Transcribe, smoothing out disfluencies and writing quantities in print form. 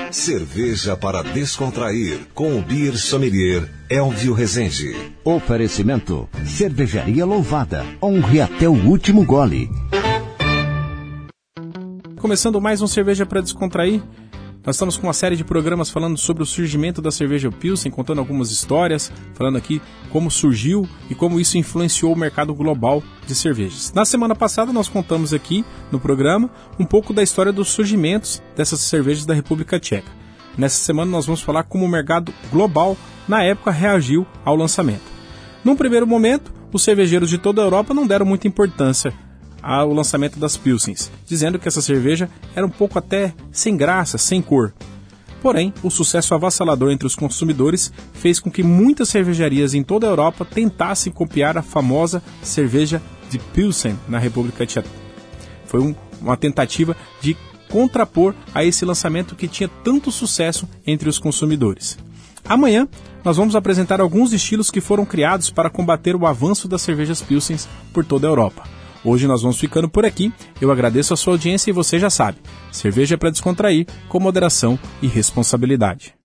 Cerveja para descontrair, com o Beer Sommelier Elvio Rezende. Oferecimento: Cervejaria Louvada. Honre até o último gole. Começando mais um Cerveja para Descontrair. Nós estamos com uma série de programas falando sobre o surgimento da cerveja Pilsen, contando algumas histórias, falando aqui como surgiu e como isso influenciou o mercado global de cervejas. Na semana passada nós contamos aqui no programa um pouco da história dos surgimentos dessas cervejas da República Tcheca. Nessa semana nós vamos falar como o mercado global na época reagiu ao lançamento. Num primeiro momento, os cervejeiros de toda a Europa não deram muita importância ao lançamento das Pilsens, dizendo que essa cerveja era um pouco até sem graça, sem cor. Porém, o sucesso avassalador entre os consumidores fez com que muitas cervejarias em toda a Europa tentassem copiar a famosa cerveja de Pilsen na República Tcheca. Foi uma tentativa de contrapor a esse lançamento que tinha tanto sucesso entre os consumidores. Amanhã, nós vamos apresentar alguns estilos que foram criados para combater o avanço das cervejas Pilsens por toda a Europa. Hoje nós vamos ficando por aqui. Eu agradeço a sua audiência e você já sabe, cerveja é para descontrair, com moderação e responsabilidade.